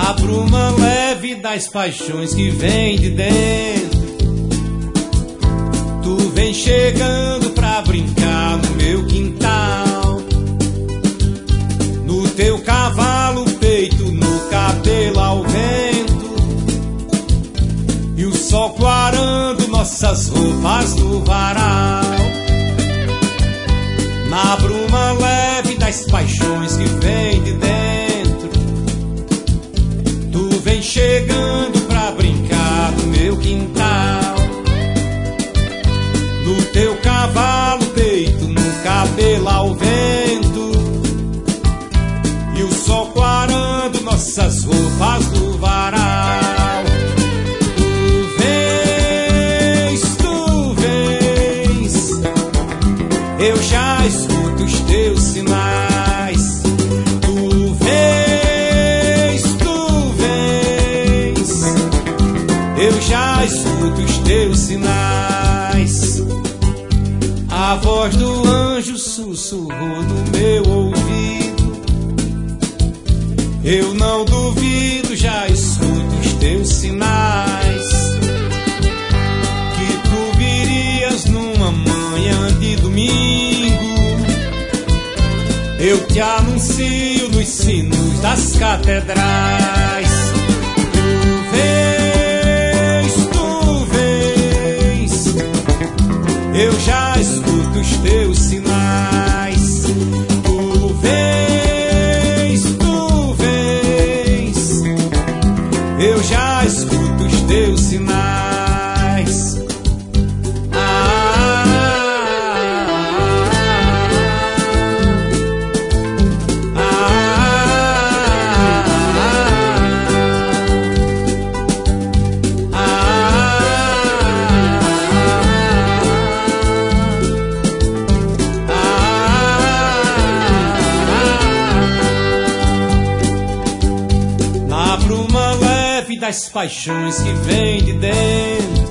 Na bruma leve das paixões que vem de dentro, tu vem chegando pra brincar no meu quintal. No teu cavalo, peito, no cabelo ao vento, e o sol clarando nossas roupas no varal. Na bruma leve das paixões que vem de dentro, tu vem chegando pra brincar no meu quintal. No teu cavalo, peito, no cabelo ao vento, e o sol clarando nossas roupas no varal. Tu vens, eu já escuto os teus sinais. Tu vens, eu já escuto os teus sinais. A voz do anjo sussurrou no meu ouvido, eu não duvido, já escuto os teus sinais. Que tu virias numa manhã de domingo, eu te anuncio nos sinos das catedrais. Tu vens, eu já escuto os teus sinais. Tu vens, eu já escuto os teus sinais. Das paixões que vem de dentro,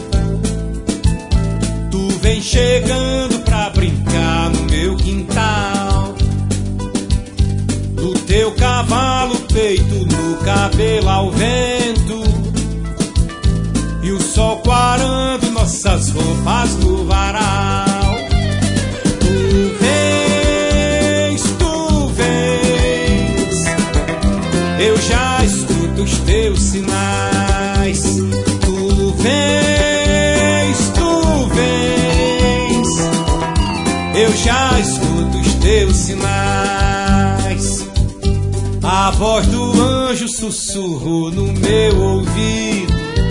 tu vem chegando pra brincar no meu quintal. Do teu cavalo, peito, no cabelo ao vento, e o sol clarando nossas roupas no varal. Tu vens, eu já escuto os teus sinais. Tu vens, eu já escuto os teus sinais. A voz do anjo sussurrou no meu ouvido,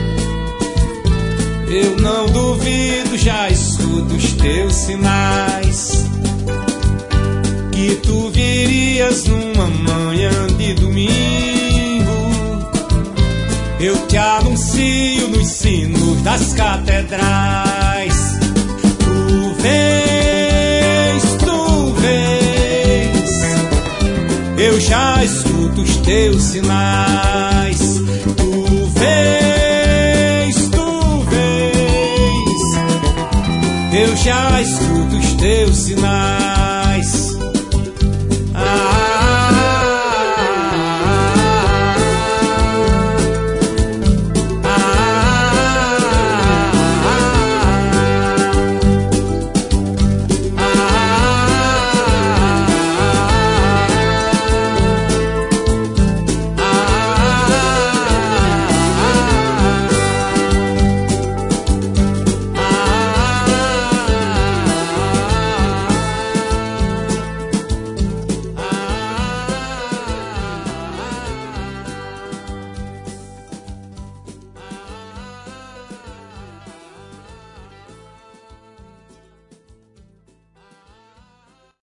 eu não duvido, já escuto os teus sinais. Que tu virias numa manhã de domingo, eu te anuncio nos sinos das catedrais. Tu vens, eu já escuto os teus sinais. Tu vens, eu já escuto os teus sinais.